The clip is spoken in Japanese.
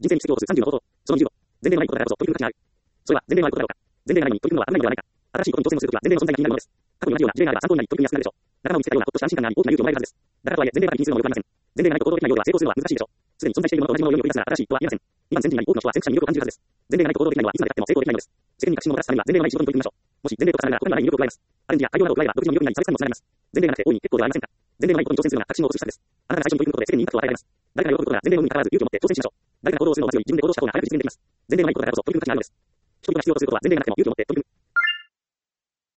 人生に必要とする30のこと。その20を、前例のないことだからこそ取り組む価値がある。それは前例のあることだろうか。前例がないのに取り組むのは危ないのではないか。新しいことに挑戦をするときは前例の存在が気になるものです。過去に同じような事例があれば参考になり取り組みやすくなるでしょう。仲間を見つけたようなほっとした安心感があり大きな勇気をもらえるはずです。だからとはいえ前例ばかり気にするのも良くありません。前例がないと行動できないようでは成功するのは難しいでしょう。すでに存在しているものと同じものを世に送り出すなら新しいとは言いません。今の前提に多くの人は先駆者に魅力を感じるはずです。前例がないと行動できないのはいつまで経っても成功できないのです。世間に確信をもたらすためには前例のない仕事に取り組みましょう。もし前例と重ねながら他にはない魅力を加えます。アレンジや対応などを加えれば独自の魅力になり差別化にもつながります。前例がなくて大いに結構ではありませんか。前例のないことに挑戦するのが確信を起こすしたです。あなたが最初に取り組むことで世間にインパクトを与えられます。誰かが喜ぶことが前例の有無に関わらず勇気を持って挑戦しましょう。誰かが行動をするのを待つより自分で行動した方が早く実現できます。前例のないことだからこそ取り組む価値があるのです。人々が必要とすることは前例がなくても勇気を持って取り組む